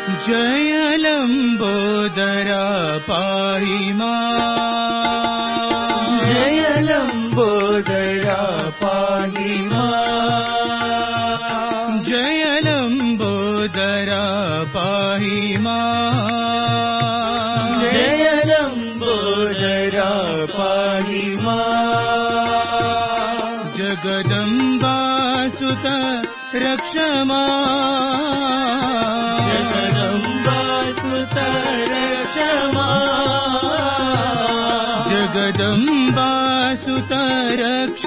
जय लंबोदरा पाहि मां, जय लंबोदरा पाहि मां, जय लंबोदरा पाहि मां, जय लंबोदरा पाहि मां। जगदम्बा सुत रक्ष मां, जगदम्बा सुत रक्ष मां, जगदम्बा सुत रक्ष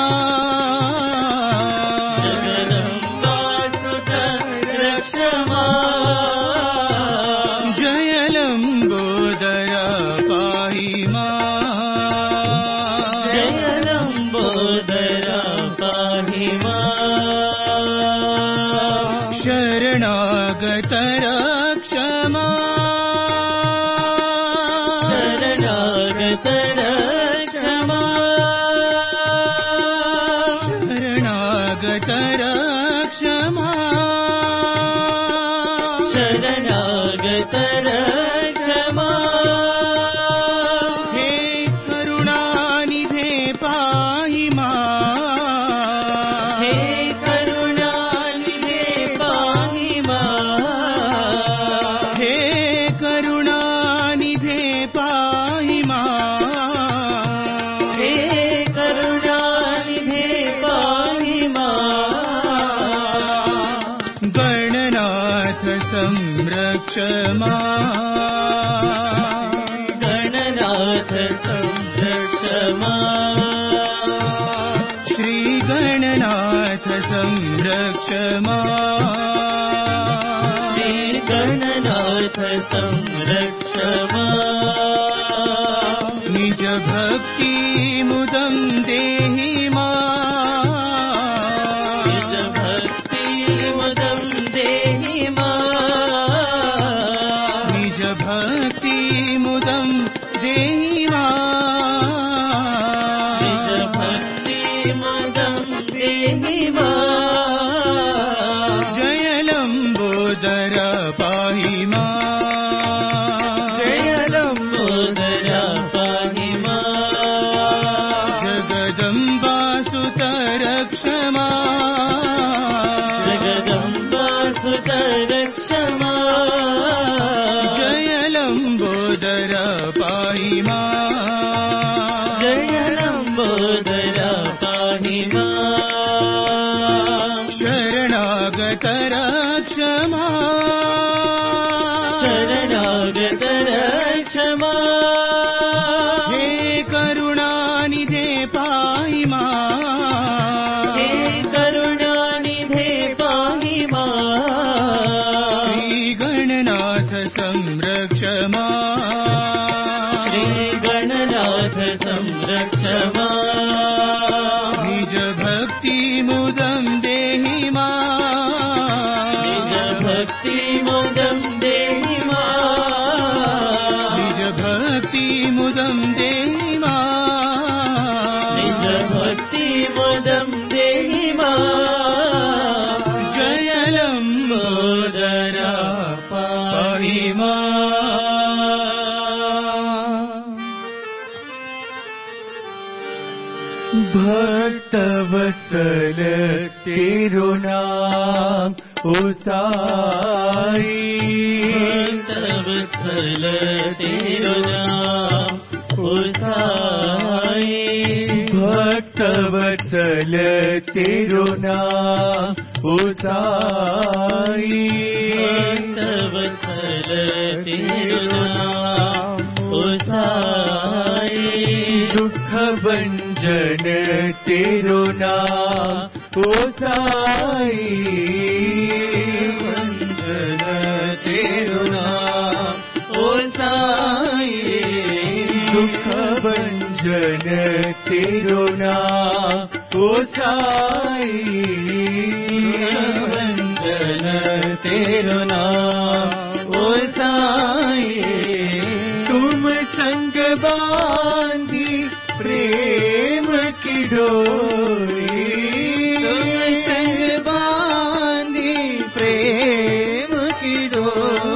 मां, जगदम्बा सुत रक्ष मां। जय लंबोदरा पाहि मां, जय लंबोदरा पाहि मां। शरणागत रक्ष मां, शरणागत रक्ष मां, शरणागत रक्ष मां, शरणागत रक्ष मां। हे करुणानिधे पाहि मां, हे करुणानिधे पाहि मां, हे करुणानिधे पाहि मां, हे करुणानिधे पाहि मां। गणनाथ संरक्ष मां, गणनाथ संरक्ष मां, श्री गणनाथ संरक्ष मां, श्री गणनाथ संरक्ष मां। निज भक्ति मुदं देहि मां, निज भक्ति मुदं देहि मां, निज भक्ति मुदं देहि मां, निज भक्ति मुदं देहि मां। जय लंबोदरा पाहि मां, जय लंबोदरा पाहि मां। जगदम्बा सुत रक्ष मां, जगदम्बा सुत रक्ष मां। जय लंबोदरा पाहि मां, जय लंबोदरा पाहि मां। शरणागत रक्ष मां, शरणागत रक्ष मां। हे करुणानिधे पाहि मां, हे करुणानिधे पाहि मां। श्री गणनाथ संरक्ष मां, श्री गणनाथ संरक्ष मां। निज भक्ति मुदं देहि मां, निज भक्ति मुदं देहि मां, निज भक्ति मुदं देहि मां, निज भक्ति मुदं देहि मां। जय लंबोदरा पाहि मां। भक्तवत्सल तेरो नाम ओ साई, भक्तवत्सल तेरो नाम ओ साई, भक्तवत्सल तेरो नाम ओ साई, भक्तवत्सल तेरो नाम ओ साई। दुख भंजन तेरो नाम ओ साई, भंजन तेरो नाम ओ साई। दुख भंजन तेरो नाम ओ साई, भंजन तेरो नाम ओ साई। तुम संग बांधी प्रेम की डोरी, तुम संग बांधी प्रेम की डोरी।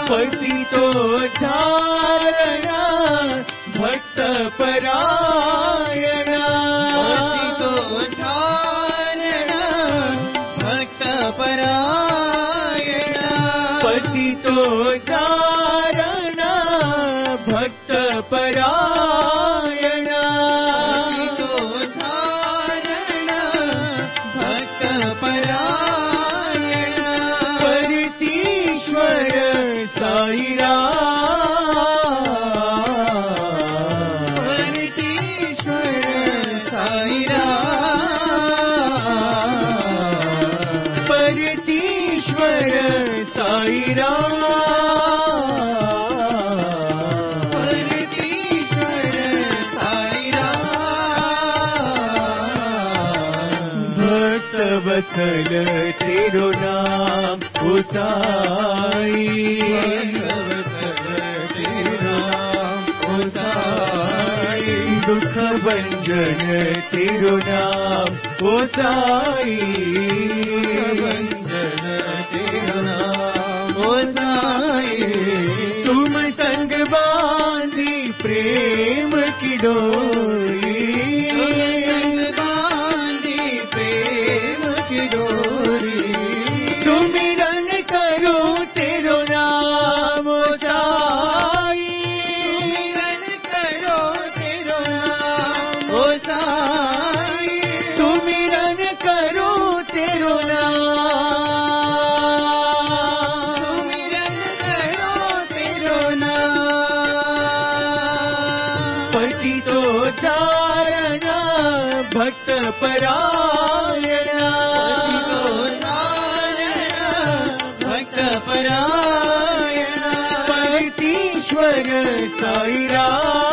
पतितोद्धारणा भक्तपरायणा पतितोद्धारणा भक्तपरायणा परतीश्वर साईरा साईरा परतीश्वर साईरा भक्त वत्सल तेरो नाम ओ साई तेरो नाम ओ साई दुख भंजन तेरो नाम ओ साई तुम संग बांधी प्रेम की डोरी बांधी प्रेम की डोरी सुमिरन करो तेरो नाम साई सुमिरन करो तेरो नाम साई सुमिरन करो तेरो नाम पतितोद्धारणा भक्तपरायणा भक्तपरायणा परतीश्वर साईरा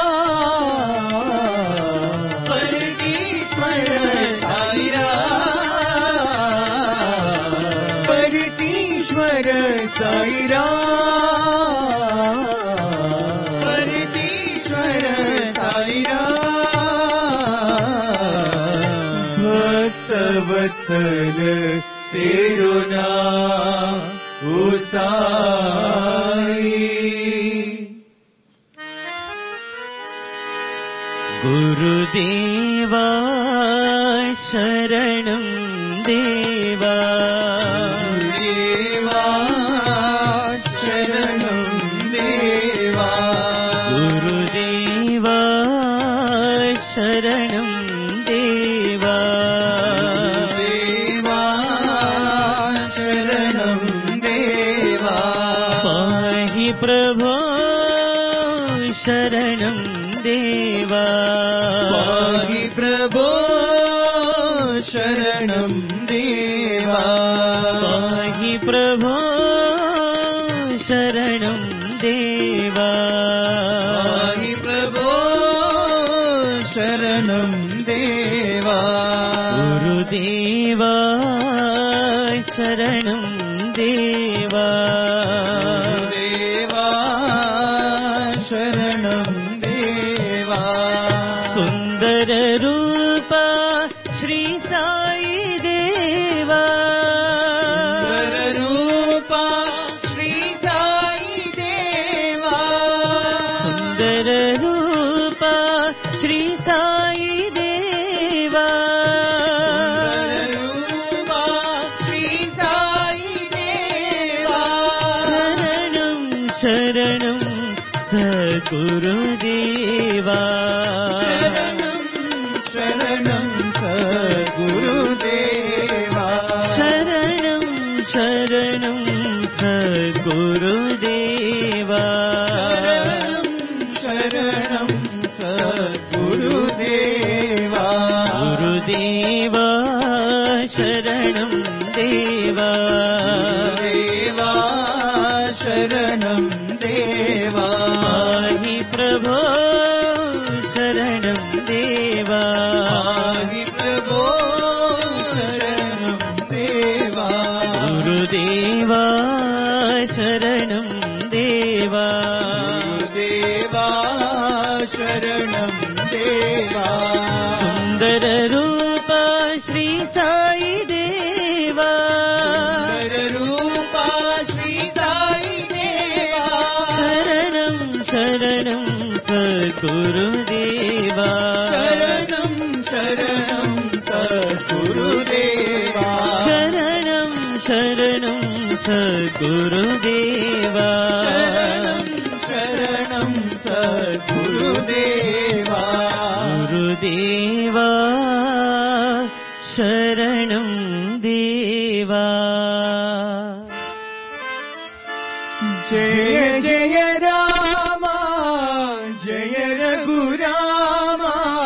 परतीश्वर साईरा परतीश्वर साईरा वत्सल तेरो नाम ओ साई गुरुदेवा शरणं देवा गुरुदेवा शरणं देवा गुरुदेवा शरणं देवा प्रभो शरणं देवा पाहि प्रभो शरणं देवा पाहि प्रभो शरणं देवा पाहि प्रभो शरणं देवा गुरुदेवा शरणं देवा सुंदर रूपा श्री साई देवा सुंदर रूपा श्री साई देवा सुंदर रूपा श्री साई देवा सुंदर रूपा श्री साई देवा शरणं सद्गुरुदेवा शरणं सद्गुरुदेवा शरणं शरणं सद्गुरुदेवा शरणं सद्गुरुदेवा गुरुदेवा शरणं देवा देवा शरणं देवा पाहि प्रभो शरणं देवा पाहि प्रभो शरणं देवा गुरुदेवा शरणं देवा गुरुदेवा शरणं देवा सुंदर रूपा श्री साई देवा सुंदर रूपा श्री साई देवा सद्गुरुदेवा शरणं शरणं सद्गुरुदेवा शरणं शरणं सद्गुरुदेवा शरणं सद्गुरुदेवा गुरुदेवा शरणं देवा जय जय राम जय रघुराम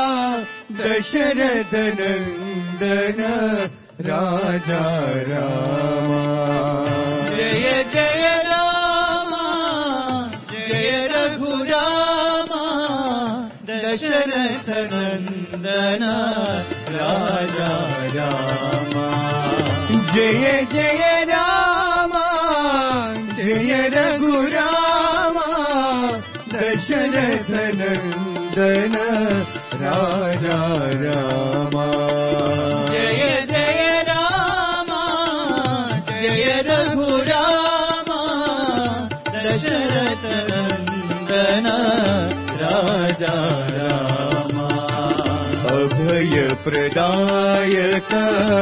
दशरथ नंदन राजा राम जय जय राम जय रघुराम दशरथ नंदन राजा राम जय जय राम जय रघुराम दशरथ नंदन राजा राम जय जय राम जय रघुराम दशरथ नंदन राजा राम अभय प्रदायक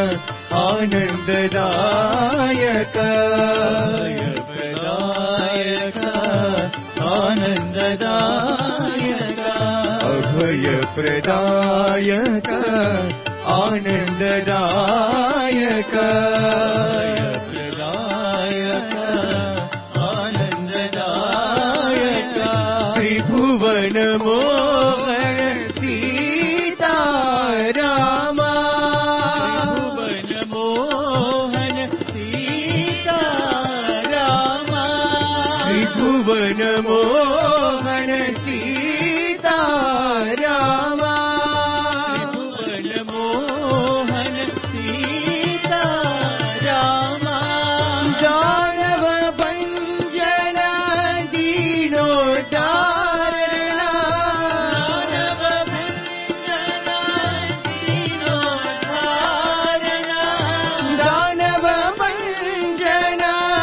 आनंददायक प्रदायक आनंददायक अभय प्रदायक आनंददायक प्रदायक आनंददायक त्रिभुवन मोहन सीता राम त्रिभुवन मोहन सीता राम त्रिभुवन मोहन सीता राम जानव भंजन दीनोद्धारण जानव भंजन दीनोद्धारण दानव भंजन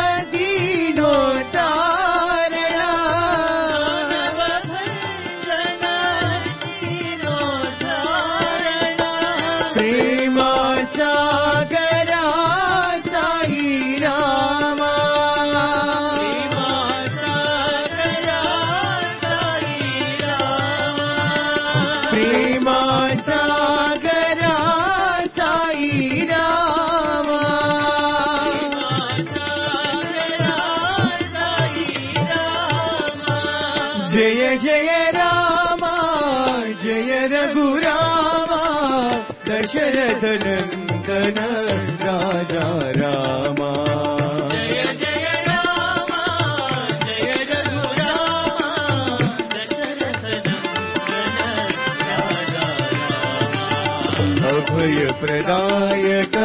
जय जय राम जय रघुराम दशरथ नंदन राजा राम जय जय राम जय रघुराम दशरथ नंदन राजा राम अभय प्रदायक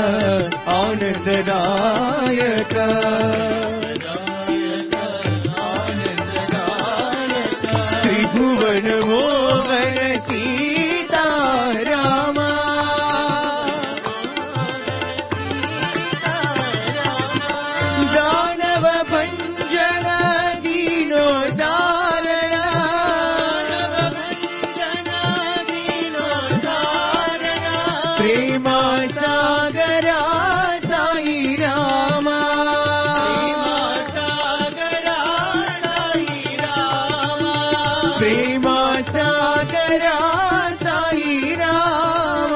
आनंददायक त्रिभुवन मोहन सीता राम दानव भंजन दीनोद्धारण प्रेम सागरा साई राम प्रेम सागरा साई राम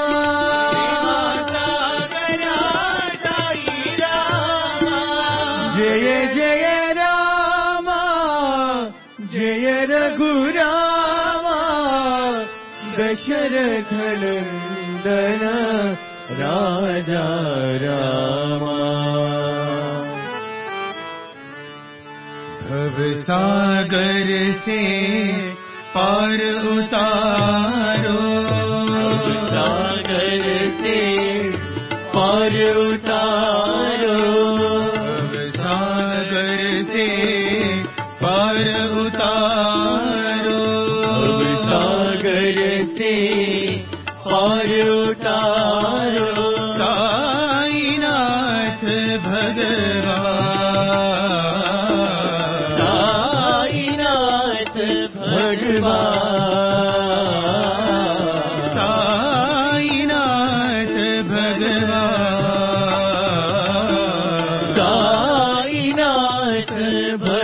जय जय राम जय रघुराम दशरथ नंदन राजा राम भव सागर से पार उतारो सागर से पार उतारो भव सागर से पार उतारो भव सागर से पार उतारो साईनाथ भगवान भगवान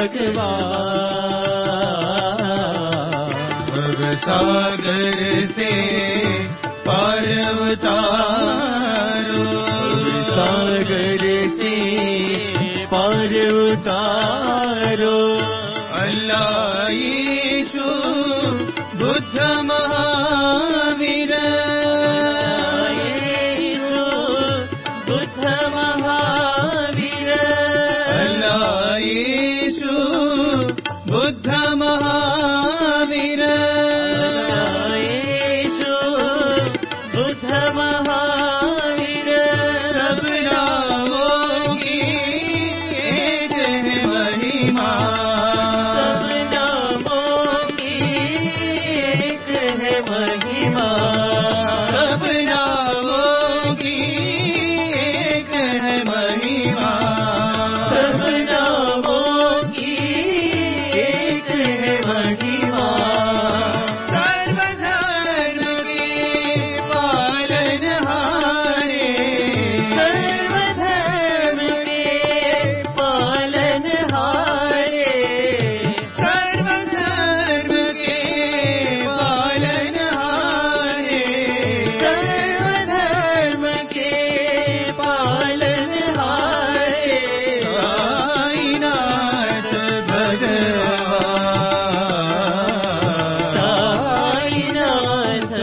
भव सागर से पार उतारो, सागर से पार उतारो। अल्लाह यीशु बुद्ध महावीर, यीशु बुद्ध महावीर, अल्लाह यीशु बुद्ध महावीर, यीशु बुद्ध महावीर। सब नामों की एक है महिमा, सब नामों की एक है महिमा, सब नामों की एक है महिमा, सब नामों की एक है महिमा। सर्वधर्म के पालनहारे, सर्वधर्म के पालनहारे, सर्वधर्म के पालनहारे, सर्वधर्म के पालनहारे। साईनाथ भगवान, साईनाथ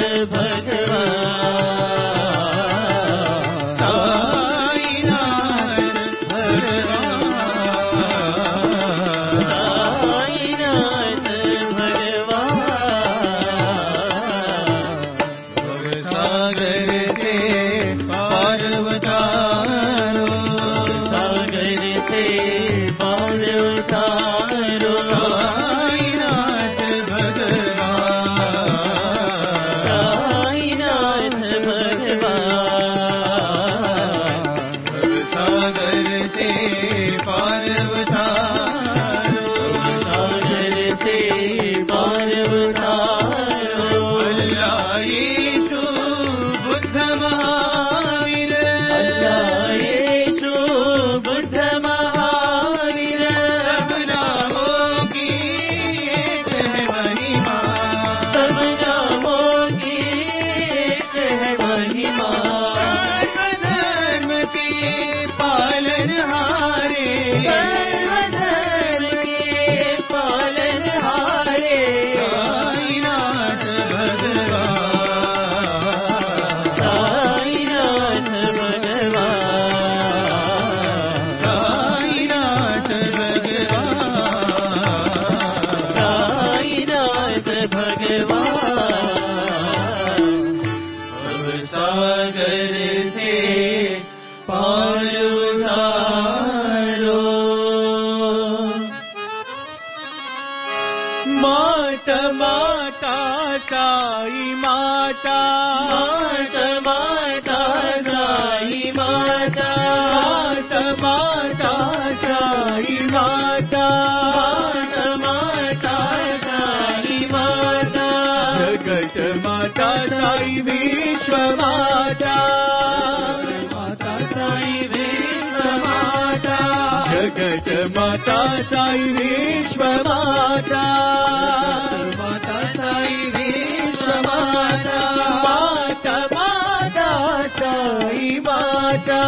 भगवान, साईनाथ भगवान, साईनाथ भगवान। भव सागर से पार उतारो, सागर से पार उतारो। साईनाथ भगवान, साईनाथ भगवान। भव सागर से पार उतारो, सागर से पार उतारो। अल्लाह यीशु बुद्ध महावीर, अल्लाह यीशु बुद्ध महावीर। सब नामों की एक है महिमा, सब नामों की एक है महिमा। सर्वधर्म के पालनहारे, सर्वधर्म के पालनहारे। साईनाथ भगवान, साईनाथ भगवान, साईनाथ भगवान, साईनाथ भगवान। भव सागर से पार उतारो। माता माता साई माता, माता माता साई माता, माता माता साई माता, माता माता साई माता, जगत माता साई विश्व माता, माता साई विश्व माता, जगत माता साई विश्व माता, माता साई विश्व माता, माता माता साई माता,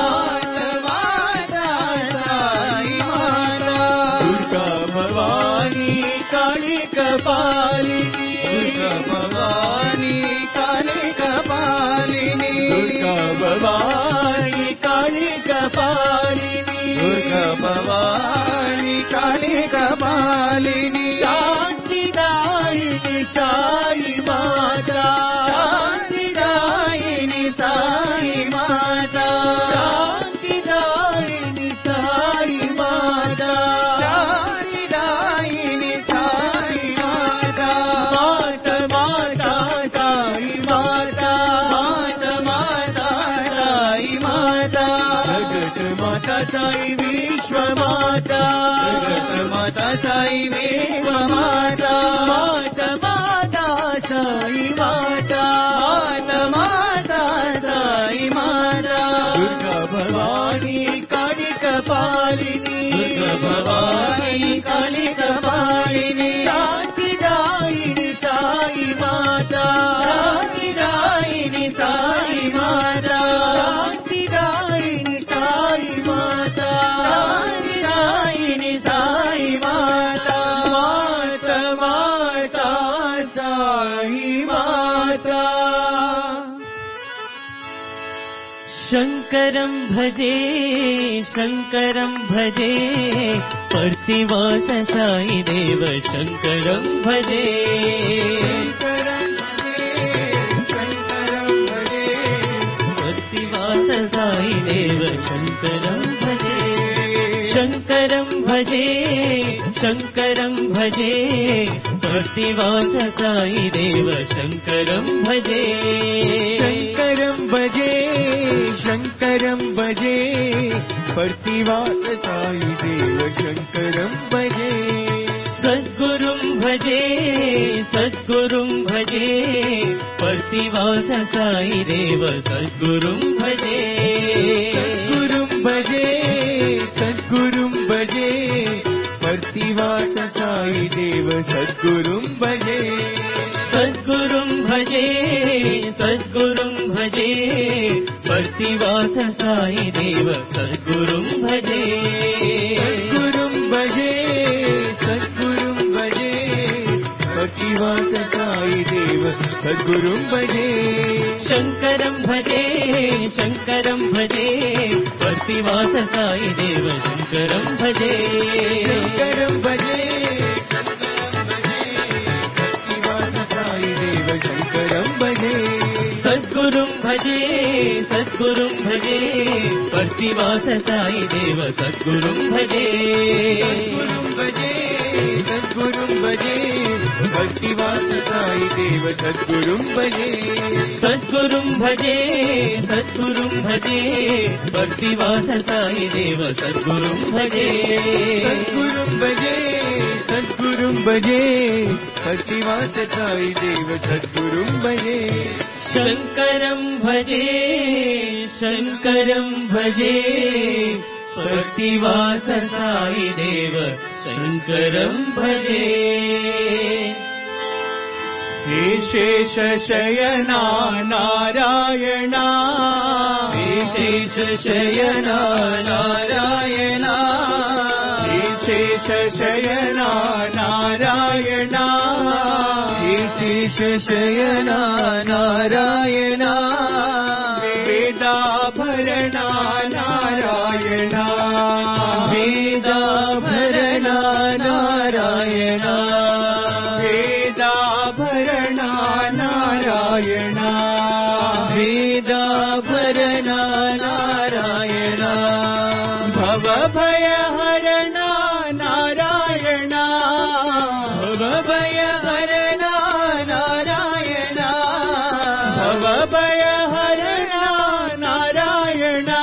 माता साई माता, दुर्गा भवानी काली कपालिनी, दुर्गा भवानी काली कपालिनी, दुर्गा भवानी काली कपालिनी, दुर्गा भवानी काली कपालिनी, शांतिदायिनी साई माता, शांतिदायिनी साई माता, शांतिदायिनी साई माता, शांतिदायिनी साई माता, माता माता साई माता, माता माता साई माता, जगत माता साई विश्व माता, जगत माता साई विश्व माता, माता माता साई माता, माता माता साई माता, दुर्गा भवानी काली कपालिनी, दुर्गा भवानी కలికపాణిని శాంతిదాయిని సాయి మాత శాంతిదాయిని సాయి మాత శాంతిదాయిని సాయి మాత శాంతిదాయిని సాయి మాత మాత మాత సాయి మాత शङ्करं भजे शङ्करं भजे पर्तिवास साई देव शङ्करं भजे शङ्करं भजे पर्तिवास साई देव शङ्करं भजे शङ्करं भजे शङ्करं भजे पर्तिवास साई देव शङ्करं भजे शङ्करं भजे शङ्करं भजे पर्तिवास साई देव शङ्करं भजे सद्गुरुं भजे सद्गुरुं भजे पर्तिवास साई देव सद्गुरुं भजे सद्गुरुं भजे सद्गुरुं भजे पर्तिवास साई देव सद्गुरुं भजे सद्गुरुं भजे सद्गुरुं भजे पर्तिवास साई देव सद्गुरुं भजे सद्गुरुं भजे सद्गुरुं भजे पर्तिवास साई देव सद्गुरुं भजे शङ्करं भजे शङ्करं भजे पर्तिवास साई देव शङ्करं भजे शङ्करं भजे पर्तिवास साई देव शङ्करं भजे सद्गुरुं भजे सद्गुरुं भजे पर्तिवास साई देव सद्गुरुं भजे सद्गुरुं भजे सद्गुरुं भजे पर्तिवास साई देव सद्गुरुं भजे सद्गुरुं भजे सद्गुरुं भजे पर्तिवास साई देव सद्गुरुं भजे सद्गुरुं भजे सद्गुरुं भजे पर्तिवास साई देव सद्गुरुं भजे शङ्करं भजे शङ्करं भजे पर्तिवास साई देव शङ्करं भजे हे शेष शयना नारायणा हे शेष शयना नारायणा हे शेष शयना नारायणा हे शेष शयना नारायणा वेदाभरणा नारायणा वेदाभरणा नारायणा वेदाभरणा नारायणा वेदाभरणा नारायणा भवभयहरणा नारायणा भवभयहरणा नारायणा भवभयहरणा नारायणा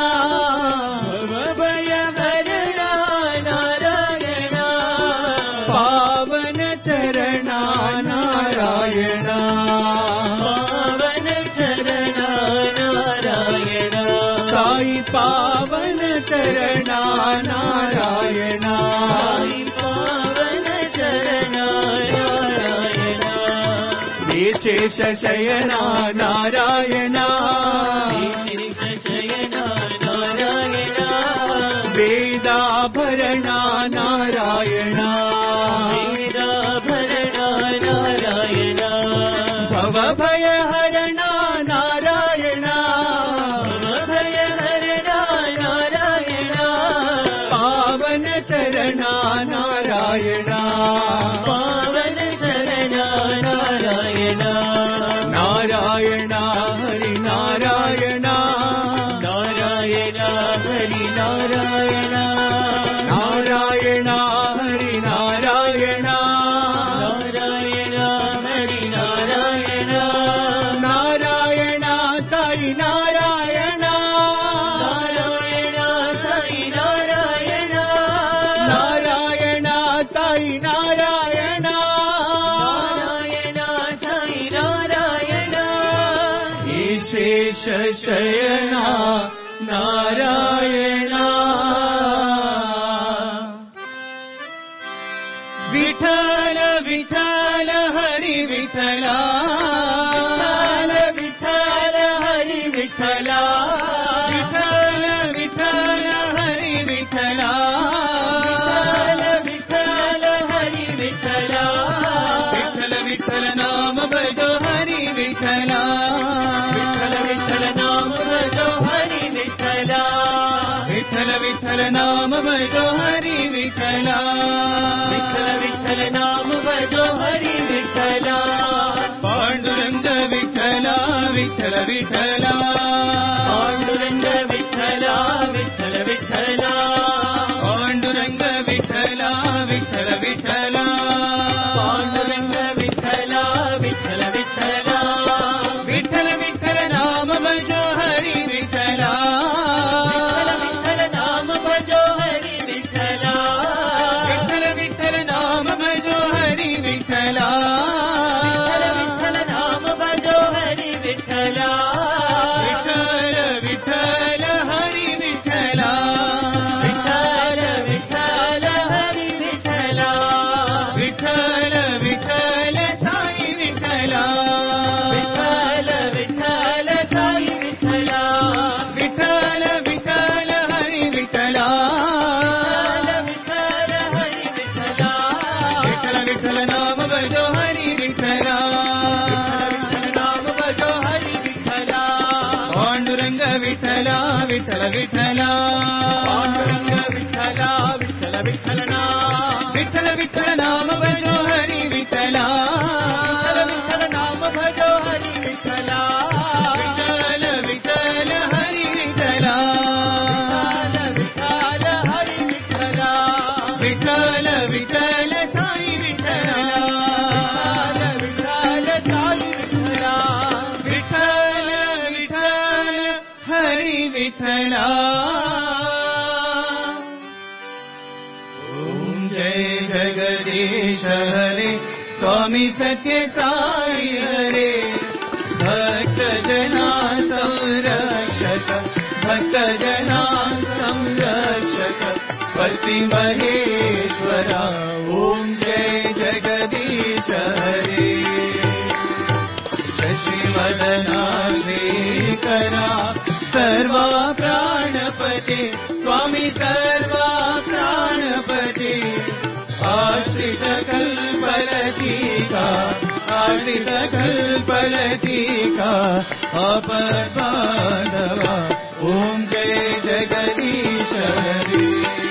भवभयहरणा नारायणा पावन चरणा नारायणा पावन चरणा नारायणा साई पावन चरणा नारायणा साई पावन चरणा नारायणा हे शेष शयना नारायणा शेष शयना नारायणा वेदाभरणा नारायणा वेदाभरणा नारायणा भवभयहरणा नारायणा भवभयहरणा नारायणा पावन चरणा नारायणा पावन चरणा नारायणा नारायणा हरि नारायणा नारायणा हरि नारायणा नारायणा हरि नारायणा नारायणा हरि नारायणा नारायणा साई नारायणा नारायणा साई नारायणा नारायणा साई नारायणा नारायणा साई नारायणा हे शेष शयना नारायणा विठ्ठल विठ्ठल हरी विठ्ठला विठ्ठल हरी विठ्ठला विठ्ठल विठ्ठल हरी विठ्ठला विठ्ठल हरी विठ्ठला विठ्ठल विठ्ठल नाम भजो हरी विठ्ठला विठ्ठल विठ्ठल नाम भजो हरी विठ्ठला विठ्ठल विठ्ठल नाम भजो हरी विठ्ठला विठ्ठल विठ्ठल नाम भजो हरी विठ्ठला पांडुरंग विठ्ठला विठ्ठल विठ्ठला पांडुरंग विठ्ठला विठ्ठल विठ्ठला पांडुरंग विठ्ठला विठ्ठल विठ्ठला पांडुरंग विठ्ठला विठ्ठल विठ्ठला विठ्ठल विठ्ठल नाम भजो हरी विठ्ठला विठ्ठल नाम भजो हरी विठ्ठला विठ्ठल विठ्ठल नाम भजो हरी विठ्ठला विठ्ठल नाम भजो हरी विठ्ठला विठ्ठल विठ्ठल हरी विठ्ठला विठ्ठल विठ्ठल हरी विठ्ठला विठ्ठल विठ्ठल साई विठ्ठला विठ्ठल विठ्ठल साई विठ्ठला विठ्ठल विठ्ठल हरी विठ्ठला विठ्ठल हरी विठ्ठला विठ्ठल विठ्ठल नाम भजो हरी विठ्ठला विठ्ठल नाम भजो हरी विठ्ठला पांडुरंग विठ्ठला विठ्ठल विठ्ठला पांडुरंग विठ्ठला विठ्ठल विठ्ठलना विठ्ठल विठ्ठल नाम भजो हरी विठ्ठला विठ्ठल नाम भजो हरी विठ्ठला विठ्ठल विठ्ठल हरी विठ्ठला विठ्ठल हरी विठ्ठला विठ्ठल विठ्ठल साई विठ्ठला विठ्ठल साई विठ्ठला विठ्ठल विठ्ठल हरी विठ्ठला ओम जय जगदीश हरे स्वामी सत्य साई हरे भक्त जना संरक्षक भक्त जना संरक्षक पति महेश्वरा ओम जय जगदीश हरे शशिवदना श्रीकरा सर्वा प्राणपते स्वामी सर्वा प्राणपते आश्रित कल्पलतिका आश्रित कल्पलतिका अपद्बान्धवा ओम जय जगदीश हरे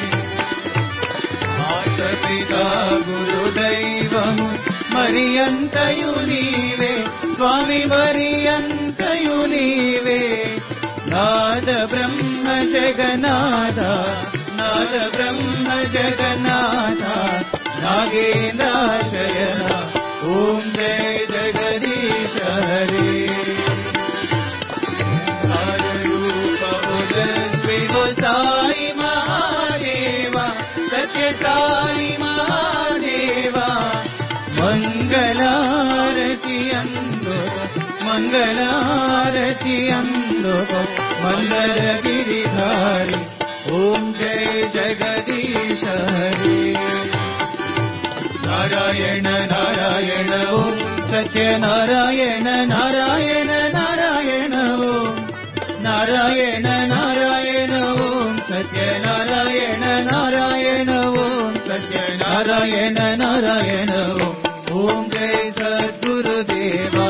मातपिता गुरुदैवము మరియంతయు నీవే స్వామి మరియంతయు నీవే నాద బ్రహ్మ జగన్నాథ నాద బ్రహ్మ జగన్నాథ నాగేంద్రాశయన ఓం జయ జగదీశ హరే రూప సాయి మహాదేవ సత్య సాయి మహాదేవ మంగళారతి అందు మంగళారతి అందు మంగళ గిరిధారి ఓం జయ జగదీశ హరే నారాయణ నారాయణ ఓం సత్యనారాయణ నారాయణ నారాయణ ఓం నారాయణ నారాయణ ఓం సత్యనారాయణ నారాయణ ఓం సత్యనారాయణ నారాయణ ఓం ఓం జయ సద్గురుదేవా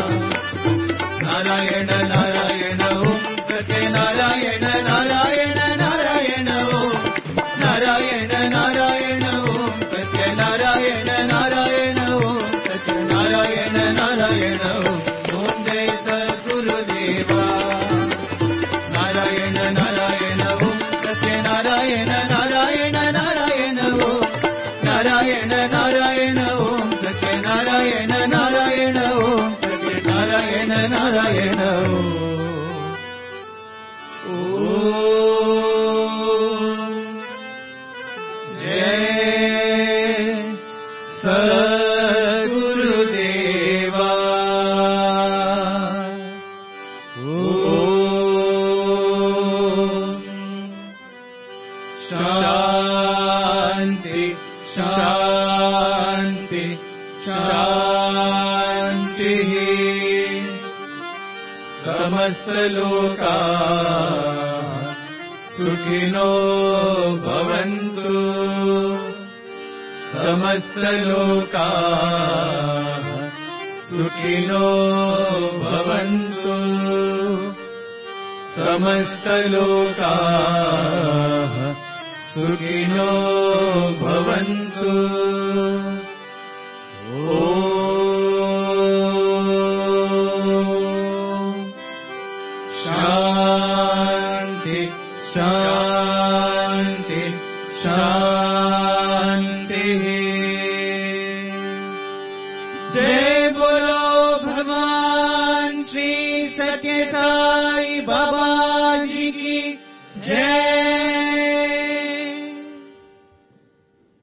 నారాయణ నారాయణ ఓం సత్యనారాయణ నారాయణ నారాయణ ఓం నారాయణ నారాయణ ఓం సత్యనారాయణ నారాయణ ఓం సత్యనారాయణ నారాయణ ఓం ఓం జయ సద్గురుదేవా నారాయణ నారాయణ ఓం సత్యనారాయణ నారాయణ నారాయణ ఓం నారాయణ నారాయణ ఓం సత్యనారాయణ నారాయణ ఓం సత్యనారాయణ నారాయణ ఓం జయ సద్గురుదేవా శాంతి శాంతి शान्ति शान्तिः समस्तलोका सुखिनो भवन्तु समस्तलोका सुखिनो भवन्तु समस्तलोका सुखिनो भवन्तु शान्ति शान्ति शान्तिः जय बोलो भगवान श्री सत्य साई बाबा जी की जय।